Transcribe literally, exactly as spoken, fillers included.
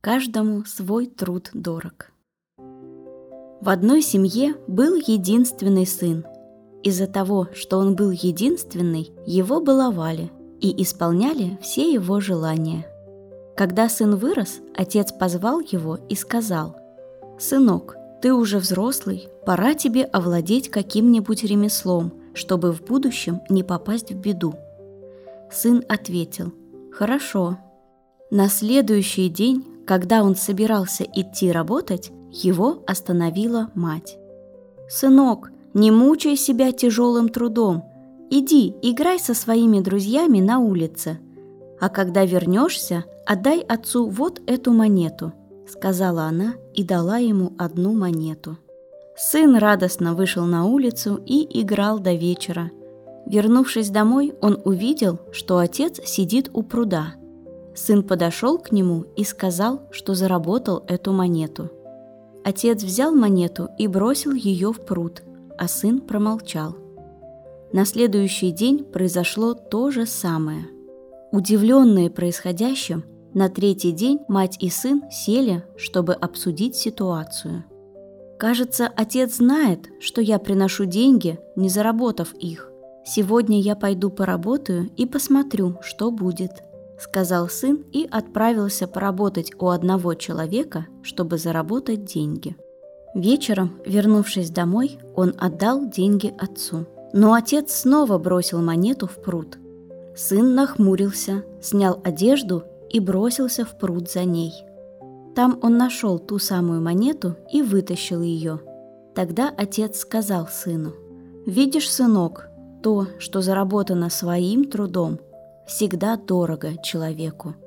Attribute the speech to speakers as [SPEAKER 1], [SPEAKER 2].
[SPEAKER 1] каждому свой труд дорог. В одной семье был единственный сын. Из-за того, что он был единственный, его баловали и исполняли все его желания. Когда сын вырос, отец позвал его и сказал: «Сынок, ты уже взрослый, пора тебе овладеть каким-нибудь ремеслом, чтобы в будущем не попасть в беду». Сын ответил: «Хорошо». На следующий день, когда он собирался идти работать, его остановила мать. «Сынок, не мучай себя тяжелым трудом. Иди, играй со своими друзьями на улице. А когда вернешься, отдай отцу вот эту монету», — сказала она и дала ему одну монету. Сын радостно вышел на улицу и играл до вечера. Вернувшись домой, он увидел, что отец сидит у пруда. Сын подошел к нему и сказал, что заработал эту монету. Отец взял монету и бросил ее в пруд, а сын промолчал. На следующий день произошло то же самое. Удивленные происходящим, на третий день мать и сын сели, чтобы обсудить ситуацию. «Кажется, отец знает, что я приношу деньги, не заработав их. Сегодня я пойду поработаю и посмотрю, что будет», — сказал сын и отправился поработать у одного человека, чтобы заработать деньги. Вечером, вернувшись домой, он отдал деньги отцу. Но отец снова бросил монету в пруд. Сын нахмурился, снял одежду и бросился в пруд за ней. Там он нашел ту самую монету и вытащил ее. Тогда отец сказал сыну: «Видишь, сынок, то, что заработано своим трудом, всегда дорого человеку».